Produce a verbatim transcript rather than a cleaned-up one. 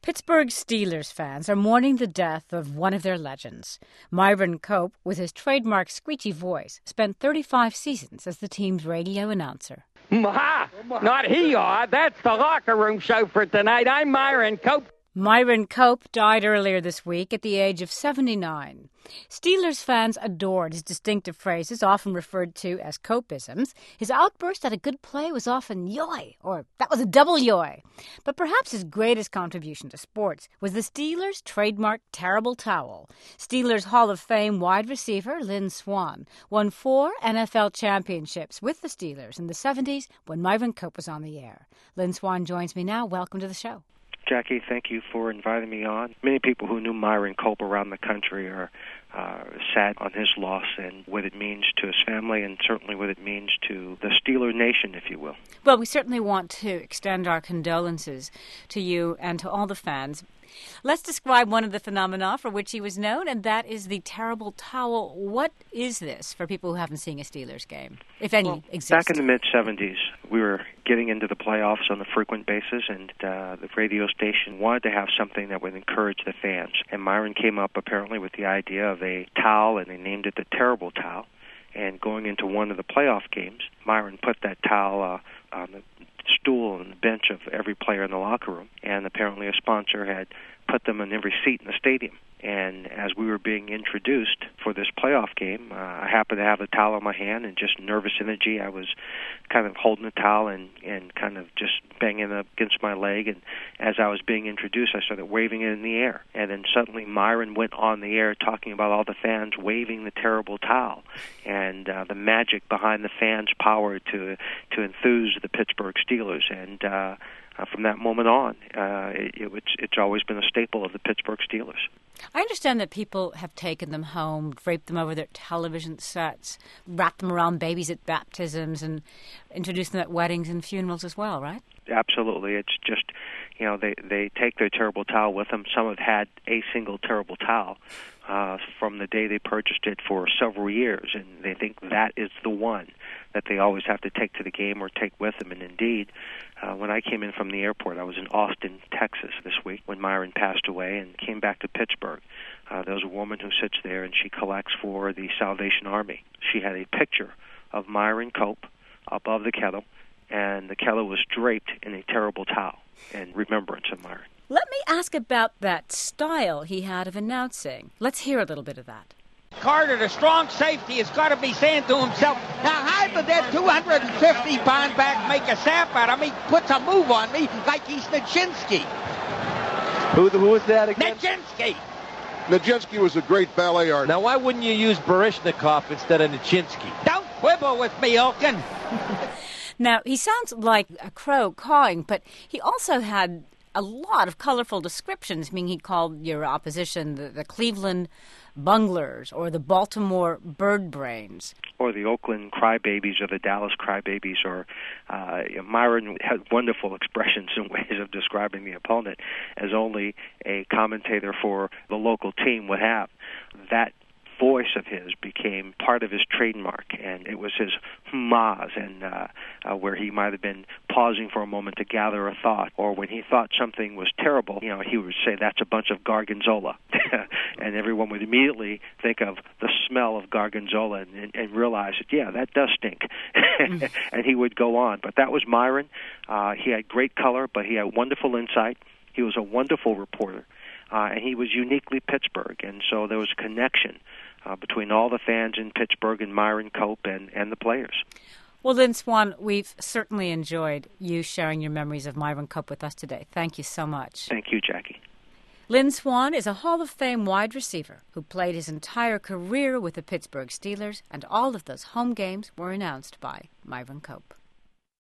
Pittsburgh Steelers fans are mourning the death of one of their legends. Myron Cope, with his trademark screechy voice, spent thirty-five seasons as the team's radio announcer. Ma, not he are. That's the locker room show for tonight. I'm Myron Cope. Myron Cope died earlier this week at the age of seventy-nine. Steelers fans adored his distinctive phrases, often referred to as Copeisms. His outburst at a good play was often yoy, or that was a double yoy. But perhaps his greatest contribution to sports was the Steelers' trademark terrible towel. Steelers Hall of Fame wide receiver Lynn Swann won four N F L championships with the Steelers in the seventies when Myron Cope was on the air. Lynn Swann joins me now. Welcome to the show. Jackie, thank you for inviting me on. Many people who knew Myron Cope around the country are uh, sad on his loss and what it means to his family and certainly what it means to the Steeler Nation, if you will. Well, we certainly want to extend our condolences to you and to all the fans. Let's describe one of the phenomena for which he was known, and that is the terrible towel. What is this for people who haven't seen a Steelers game, if any well, exists? Back in the mid-seventies, we were getting into the playoffs on a frequent basis, and uh, the radio station wanted to have something that would encourage the fans. And Myron came up apparently with the idea of a towel, and they named it the Terrible Towel. And going into one of the playoff games, Myron put that towel uh, on the stool and the bench of every player in the locker room, and apparently a sponsor had put them in every seat in the stadium. And as we were being introduced for this playoff game, uh, I happened to have a towel in my hand, and just nervous energy, I was kind of holding the towel and, and kind of just banging it against my leg. And as I was being introduced, I started waving it in the air. And then suddenly Myron went on the air talking about all the fans waving the terrible towel and uh, the magic behind the fans' power to to enthuse the Pittsburgh Steelers. And uh, uh, from that moment on, uh, it, it, it's always been a staple of the Pittsburgh Steelers. I understand that people have taken them home, draped them over their television sets, wrapped them around babies at baptisms, and introduced them at weddings and funerals as well, right? Absolutely. It's just, you know, they, they take their terrible towel with them. Some have had a single terrible towel uh, from the day they purchased it for several years, and they think that is the one that they always have to take to the game or take with them. And indeed, uh, when I came in from the airport, I was in Austin, Texas this week when Myron passed away and came back to Pittsburgh. Uh, there was a woman who sits there and she collects for the Salvation Army. She had a picture of Myron Cope above the kettle, and the kettle was draped in a terrible towel in remembrance of Myron. Let me ask about that style he had of announcing. Let's hear a little bit of that. Carter, the strong safety, has got to be saying to himself, now how did that two hundred fifty pound back make a sap out of me, puts a move on me like he's Nijinsky. Who, who was that again? Nijinsky. Nijinsky was a great ballet artist. Now, why wouldn't you use Baryshnikov instead of Nijinsky? Don't quibble with me, Elkin. Now, he sounds like a crow cawing, but he also had a lot of colorful descriptions. I mean, he called your opposition the, the Cleveland Bunglers or the Baltimore Bird Brains. Or the Oakland Crybabies or the Dallas Crybabies. Or uh, Myron had wonderful expressions and ways of describing the opponent as only a commentator for the local team would have. That voice of his became part of his trademark, and it was his hmahs, and uh, uh, where he might have been pausing for a moment to gather a thought, or when he thought something was terrible, you know, he would say, that's a bunch of Gorgonzola. And everyone would immediately think of the smell of Gorgonzola and, and, and realize that, yeah, that does stink. Mm. And he would go on. But that was Myron. Uh, he had great color, but he had wonderful insight. He was a wonderful reporter. Uh, and he was uniquely Pittsburgh, and so there was a connection uh, between all the fans in Pittsburgh and Myron Cope and, and the players. Well, Lynn Swann, we've certainly enjoyed you sharing your memories of Myron Cope with us today. Thank you so much. Thank you, Jackie. Lynn Swann is a Hall of Fame wide receiver who played his entire career with the Pittsburgh Steelers, and all of those home games were announced by Myron Cope.